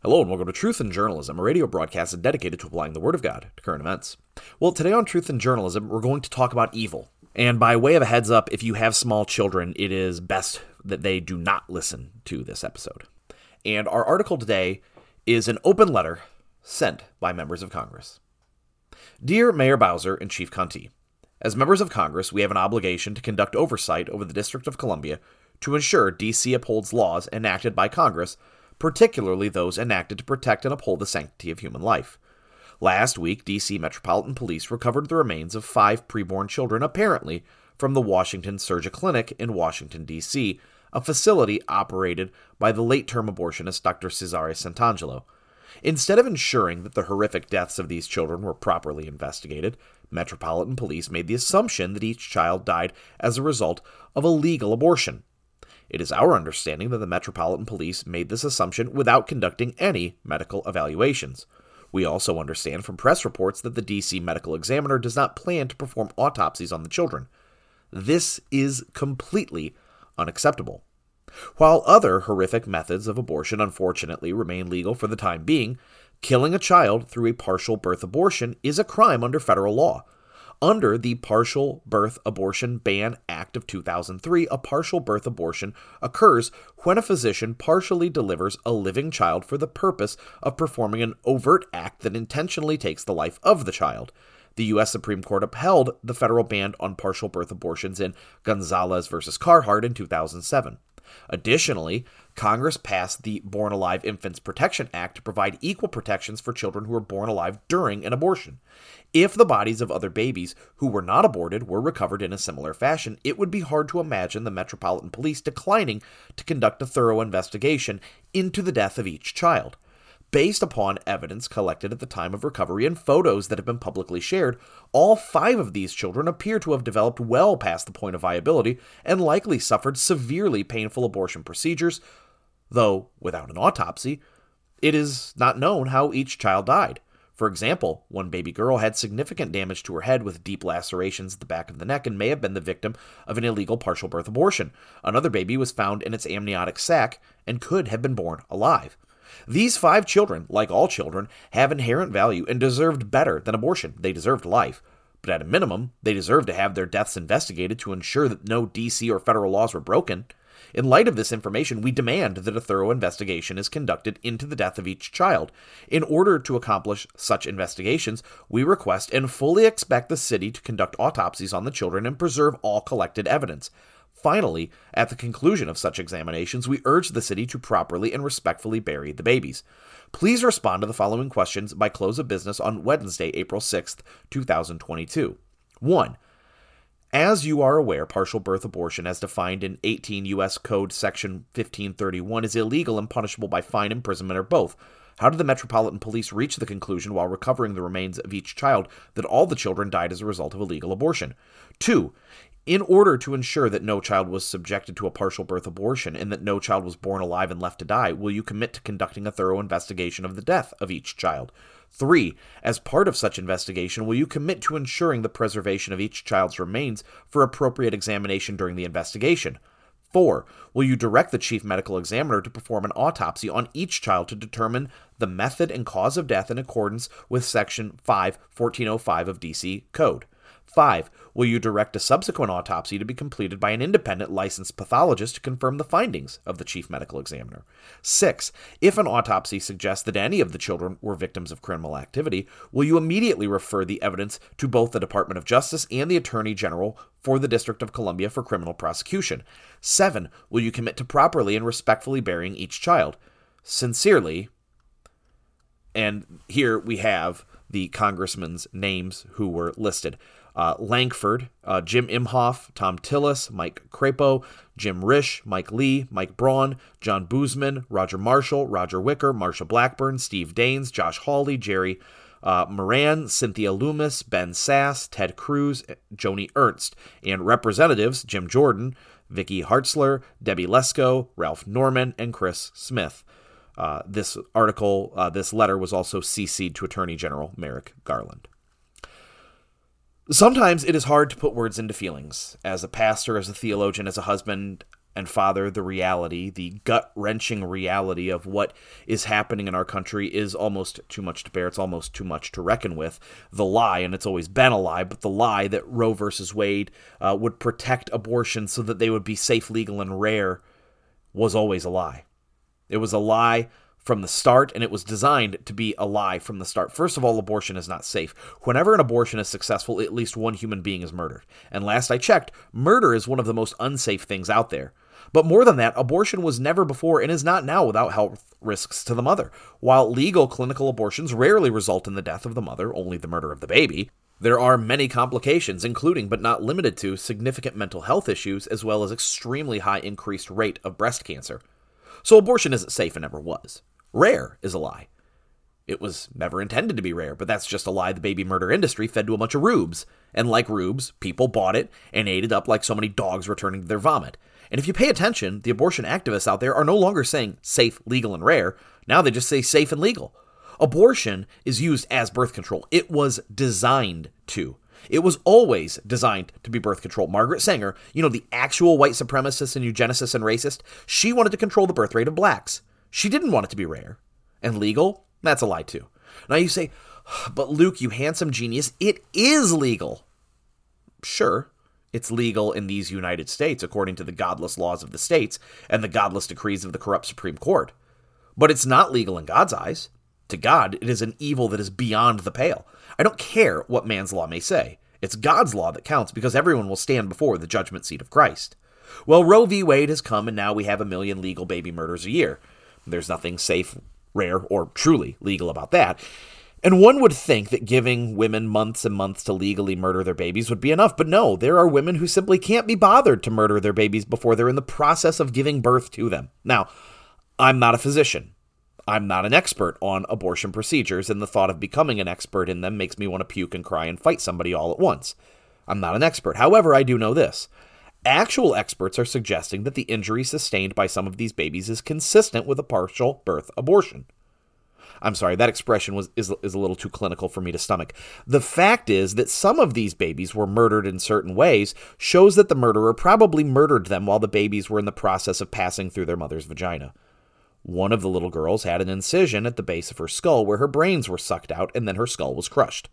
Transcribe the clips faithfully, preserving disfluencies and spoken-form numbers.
Hello and welcome to Truth in Journalism, a radio broadcast dedicated to applying the Word of God to current events. Well, today on Truth in Journalism, we're going to talk about evil. And by way of a heads up, if you have small children, it is best that they do not listen to this episode. And our article today is an open letter sent by members of Congress. Dear Mayor Bowser and Chief Contee, as members of Congress, we have an obligation to conduct oversight over the District of Columbia to ensure D C upholds laws enacted by Congress, particularly those enacted to protect and uphold the sanctity of human life. Last week, D C Metropolitan Police recovered the remains of five preborn children, apparently from the Washington Surgery Clinic in Washington, D C, a facility operated by the late-term abortionist Doctor Cesare Santangelo. Instead of ensuring that the horrific deaths of these children were properly investigated, Metropolitan Police made the assumption that each child died as a result of a legal abortion. It is our understanding that the Metropolitan Police made this assumption without conducting any medical evaluations. We also understand from press reports that the D C Medical Examiner does not plan to perform autopsies on the children. This is completely unacceptable. While other horrific methods of abortion unfortunately remain legal for the time being, killing a child through a partial birth abortion is a crime under federal law. Under the Partial Birth Abortion Ban Act of two thousand three, a partial birth abortion occurs when a physician partially delivers a living child for the purpose of performing an overt act that intentionally takes the life of the child. The U S Supreme Court upheld the federal ban on partial birth abortions in Gonzalez versus Carhart in two thousand seven. Additionally, Congress passed the Born Alive Infants Protection Act to provide equal protections for children who were born alive during an abortion. If the bodies of other babies who were not aborted were recovered in a similar fashion, it would be hard to imagine the Metropolitan Police declining to conduct a thorough investigation into the death of each child. Based upon evidence collected at the time of recovery and photos that have been publicly shared, all five of these children appear to have developed well past the point of viability and likely suffered severely painful abortion procedures, though without an autopsy, it is not known how each child died. For example, one baby girl had significant damage to her head with deep lacerations at the back of the neck and may have been the victim of an illegal partial birth abortion. Another baby was found in its amniotic sac and could have been born alive. These five children, like all children, have inherent value and deserved better than abortion. They deserved life. But at a minimum, they deserve to have their deaths investigated to ensure that no D C or federal laws were broken. In light of this information, we demand that a thorough investigation is conducted into the death of each child. In order to accomplish such investigations, we request and fully expect the city to conduct autopsies on the children and preserve all collected evidence. Finally, at the conclusion of such examinations, we urge the city to properly and respectfully bury the babies. Please respond to the following questions by close of business on Wednesday, April sixth, two thousand twenty-two. one. As you are aware, partial birth abortion, as defined in eighteen U S Code Section fifteen thirty-one, is illegal and punishable by fine, imprisonment, or both. How did the Metropolitan Police reach the conclusion while recovering the remains of each child that all the children died as a result of a legal abortion? two. In order to ensure that no child was subjected to a partial birth abortion and that no child was born alive and left to die, will you commit to conducting a thorough investigation of the death of each child? three. As part of such investigation, will you commit to ensuring the preservation of each child's remains for appropriate examination during the investigation? four. Will you direct the Chief Medical Examiner to perform an autopsy on each child to determine the method and cause of death in accordance with Section five fourteen oh five of D C Code? five. Will you direct a subsequent autopsy to be completed by an independent licensed pathologist to confirm the findings of the Chief Medical Examiner? six. If an autopsy suggests that any of the children were victims of criminal activity, will you immediately refer the evidence to both the Department of Justice and the Attorney General for the District of Columbia for criminal prosecution? seven. Will you commit to properly and respectfully burying each child? Sincerely, and here we have the congressmen's names who were listed. Uh, Lankford, uh, Jim Imhoff, Tom Tillis, Mike Crapo, Jim Risch, Mike Lee, Mike Braun, John Boozman, Roger Marshall, Roger Wicker, Marsha Blackburn, Steve Daines, Josh Hawley, Jerry uh, Moran, Cynthia Loomis, Ben Sass, Ted Cruz, Joni Ernst, and representatives Jim Jordan, Vicky Hartzler, Debbie Lesko, Ralph Norman, and Chris Smith. Uh, this article, uh, this letter was also C C'd to Attorney General Merrick Garland. Sometimes it is hard to put words into feelings. As a pastor, as a theologian, as a husband, and father, the reality, the gut-wrenching reality of what is happening in our country is almost too much to bear. It's almost too much to reckon with. The lie, and it's always been a lie, but the lie that Roe versus Wade uh, would protect abortion so that they would be safe, legal, and rare was always a lie. It was a lie from the start, and it was designed to be a lie from the start. First of all, abortion is not safe. Whenever an abortion is successful, at least one human being is murdered. And last I checked, murder is one of the most unsafe things out there. But more than that, abortion was never before and is not now without health risks to the mother. While legal clinical abortions rarely result in the death of the mother, only the murder of the baby, there are many complications, including but not limited to significant mental health issues, as well as extremely high increased rate of breast cancer. So abortion isn't safe and never was. Rare is a lie. It was never intended to be rare, but that's just a lie the baby murder industry fed to a bunch of rubes. And like rubes, people bought it and ate it up like so many dogs returning to their vomit. And if you pay attention, the abortion activists out there are no longer saying safe, legal, and rare. Now they just say safe and legal. Abortion is used as birth control. It was designed to. It was always designed to be birth control. Margaret Sanger, you know, the actual white supremacist and eugenicist and racist, she wanted to control the birth rate of blacks. She didn't want it to be rare. And legal? That's a lie too. Now you say, but Luke, you handsome genius, it is legal. Sure. It's legal in these United States according to the godless laws of the states and the godless decrees of the corrupt Supreme Court. But it's not legal in God's eyes. To God, it is an evil that is beyond the pale. I don't care what man's law may say. It's God's law that counts because everyone will stand before the judgment seat of Christ. Well, Roe v. Wade has come and now we have a million legal baby murders a year. There's nothing safe, rare, or truly legal about that. And one would think that giving women months and months to legally murder their babies would be enough. But no, there are women who simply can't be bothered to murder their babies before they're in the process of giving birth to them. Now, I'm not a physician. I'm not an expert on abortion procedures, and the thought of becoming an expert in them makes me want to puke and cry and fight somebody all at once. I'm not an expert. However, I do know this. Actual experts are suggesting that the injury sustained by some of these babies is consistent with a partial birth abortion. I'm sorry, that expression was is, is a little too clinical for me to stomach. The fact is that some of these babies were murdered in certain ways shows that the murderer probably murdered them while the babies were in the process of passing through their mother's vagina. One of the little girls had an incision at the base of her skull where her brains were sucked out and then her skull was crushed.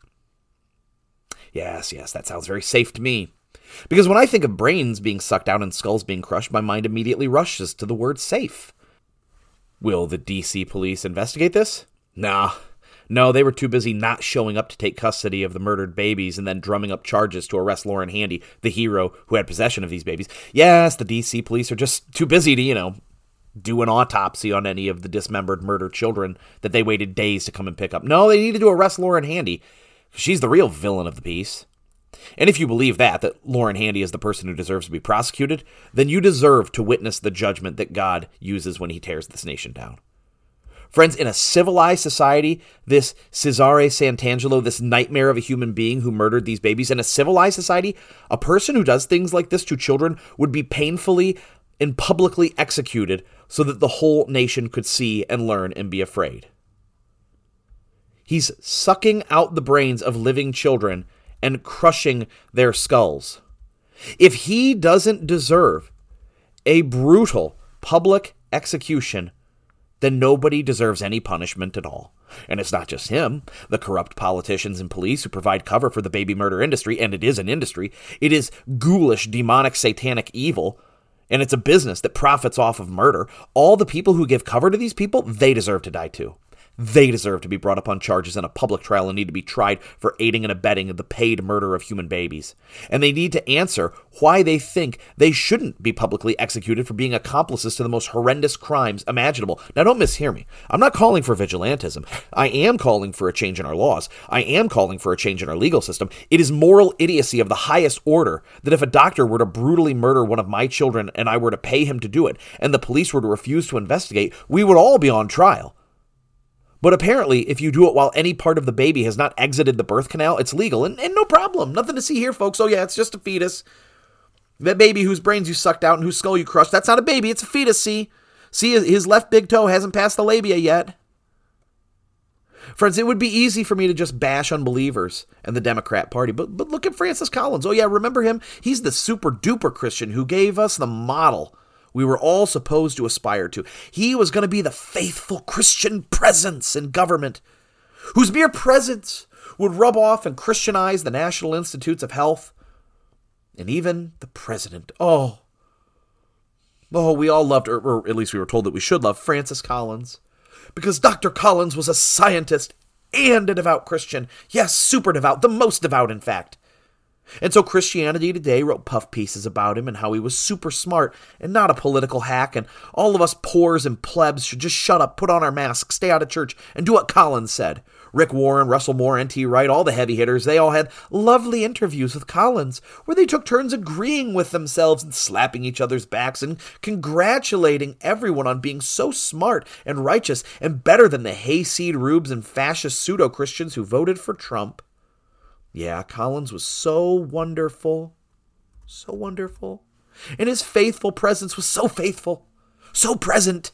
Yes, yes, that sounds very safe to me. Because when I think of brains being sucked out and skulls being crushed, my mind immediately rushes to the word safe. Will the D C police investigate this? Nah. No, they were too busy not showing up to take custody of the murdered babies and then drumming up charges to arrest Lauren Handy, the hero who had possession of these babies. Yes, the D C police are just too busy to, you know, do an autopsy on any of the dismembered, murdered children that they waited days to come and pick up. No, they needed to arrest Lauren Handy. She's the real villain of the piece. And if you believe that, that Lauren Handy is the person who deserves to be prosecuted, then you deserve to witness the judgment that God uses when he tears this nation down. Friends, in a civilized society, this Cesare Santangelo, this nightmare of a human being who murdered these babies, in a civilized society, a person who does things like this to children would be painfully and publicly executed so that the whole nation could see and learn and be afraid. He's sucking out the brains of living children and crushing their skulls. If he doesn't deserve a brutal public execution, then nobody deserves any punishment at all. And it's not just him, the corrupt politicians and police who provide cover for the baby murder industry, and it is an industry. It is ghoulish, demonic, satanic evil, and it's a business that profits off of murder. All the people who give cover to these people, they deserve to die too. They deserve to be brought up on charges in a public trial and need to be tried for aiding and abetting the paid murder of human babies. And they need to answer why they think they shouldn't be publicly executed for being accomplices to the most horrendous crimes imaginable. Now, don't mishear me. I'm not calling for vigilantism. I am calling for a change in our laws. I am calling for a change in our legal system. It is moral idiocy of the highest order that if a doctor were to brutally murder one of my children and I were to pay him to do it, and the police were to refuse to investigate, we would all be on trial. But apparently, if you do it while any part of the baby has not exited the birth canal, it's legal, and, and no problem. Nothing to see here, folks. Oh, yeah, it's just a fetus. That baby whose brains you sucked out and whose skull you crushed, that's not a baby, it's a fetus, see? See, his left big toe hasn't passed the labia yet. Friends, it would be easy for me to just bash unbelievers and the Democrat Party, but, but look at Francis Collins. Oh, yeah, remember him? He's the super-duper Christian who gave us the model we were all supposed to aspire to. He was going to be the faithful Christian presence in government, whose mere presence would rub off and Christianize the National Institutes of Health, and even the president. Oh, oh, we all loved, or, or at least we were told that we should love, Francis Collins, because Doctor Collins was a scientist and a devout Christian. Yes, super devout, the most devout, in fact. And so Christianity Today wrote puff pieces about him and how he was super smart and not a political hack, and all of us poors and plebs should just shut up, put on our masks, stay out of church, and do what Collins said. Rick Warren, Russell Moore, N T Wright, all the heavy hitters, they all had lovely interviews with Collins where they took turns agreeing with themselves and slapping each other's backs and congratulating everyone on being so smart and righteous and better than the hayseed rubes and fascist pseudo-Christians who voted for Trump. Yeah, Collins was so wonderful, so wonderful. And his faithful presence was so faithful, so present,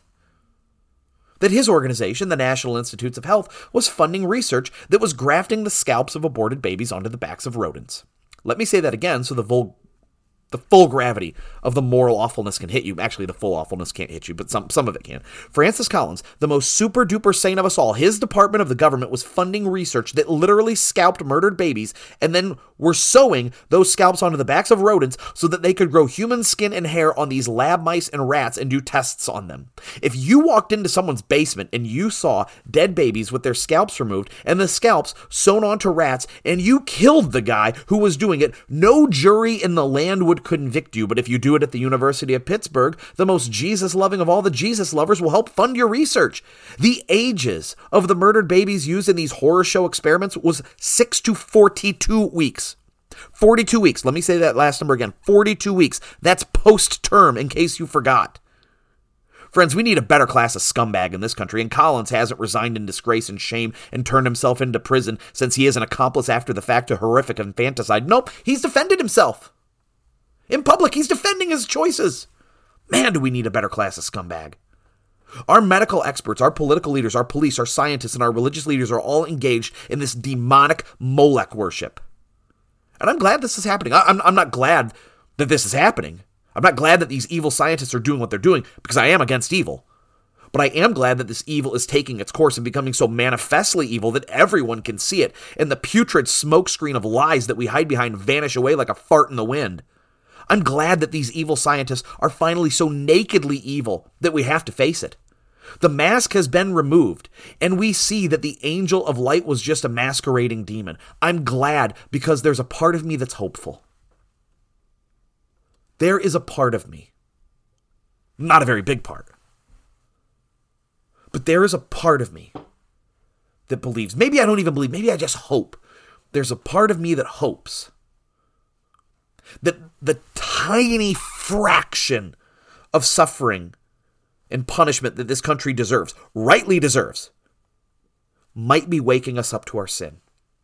that his organization, the National Institutes of Health, was funding research that was grafting the scalps of aborted babies onto the backs of rodents. Let me say that again so the vul- the full gravity of the moral awfulness can hit you. Actually, the full awfulness can't hit you, but some, some of it can. Francis Collins, the most super-duper saint of us all, his department of the government was funding research that literally scalped murdered babies and then were sewing those scalps onto the backs of rodents so that they could grow human skin and hair on these lab mice and rats and do tests on them. If you walked into someone's basement and you saw dead babies with their scalps removed and the scalps sewn onto rats and you killed the guy who was doing it, no jury in the land would convict you. But if you do it at the University of Pittsburgh, the most Jesus-loving of all the Jesus lovers will help fund your research. The ages of the murdered babies used in these horror show experiments was six to forty-two weeks. forty-two weeks. Let me say that last number again. forty-two weeks. That's post-term, in case you forgot. Friends, we need a better class of scumbag in this country, and Collins hasn't resigned in disgrace and shame and turned himself into prison since he is an accomplice after the fact to horrific infanticide. Nope, he's defended himself. In public, he's defending his choices. Man, do we need a better class of scumbag. Our medical experts, our political leaders, our police, our scientists, and our religious leaders are all engaged in this demonic Molech worship. And I'm glad this is happening. I'm, I'm not glad that this is happening. I'm not glad that these evil scientists are doing what they're doing, because I am against evil. But I am glad that this evil is taking its course and becoming so manifestly evil that everyone can see it, and the putrid smokescreen of lies that we hide behind vanish away like a fart in the wind. I'm glad that these evil scientists are finally so nakedly evil that we have to face it. The mask has been removed, and we see that the angel of light was just a masquerading demon. I'm glad because there's a part of me that's hopeful. There is a part of me, not a very big part, but there is a part of me that believes. Maybe I don't even believe, maybe I just hope. There's a part of me that hopes that the tiny fraction of suffering and punishment that this country deserves, rightly deserves, might be waking us up to our sin.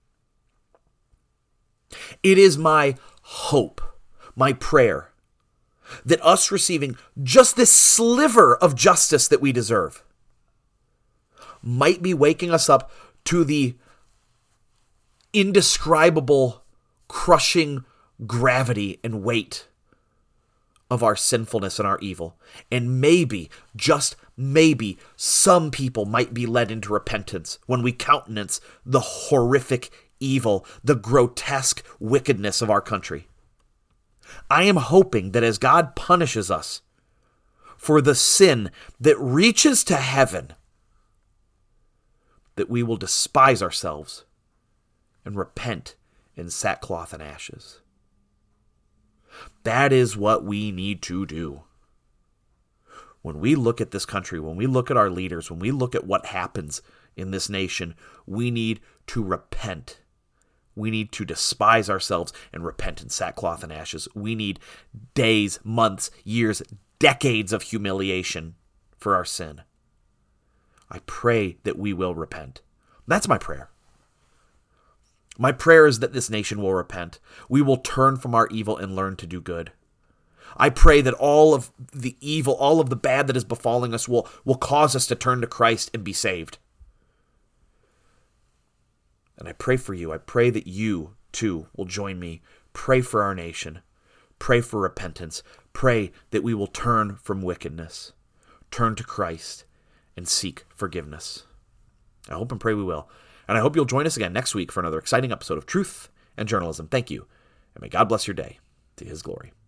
It is my hope, my prayer, that us receiving just this sliver of justice that we deserve might be waking us up to the indescribable, crushing gravity and weight of our sinfulness and our evil. And maybe, just maybe, some people might be led into repentance when we countenance the horrific evil, the grotesque wickedness of our country. I am hoping that as God punishes us for the sin that reaches to heaven, that we will despise ourselves and repent in sackcloth and ashes. That is what we need to do. When we look at this country, when we look at our leaders, when we look at what happens in this nation, we need to repent. We need to despise ourselves and repent in sackcloth and ashes. We need days, months, years, decades of humiliation for our sin. I pray that we will repent. That's my prayer. My prayer is that this nation will repent. We will turn from our evil and learn to do good. I pray that all of the evil, all of the bad that is befalling us will, will cause us to turn to Christ and be saved. And I pray for you. I pray that you, too, will join me. Pray for our nation. Pray for repentance. Pray that we will turn from wickedness, turn to Christ, and seek forgiveness. I hope and pray we will. And I hope you'll join us again next week for another exciting episode of Truth and Journalism. Thank you, and may God bless your day to his glory.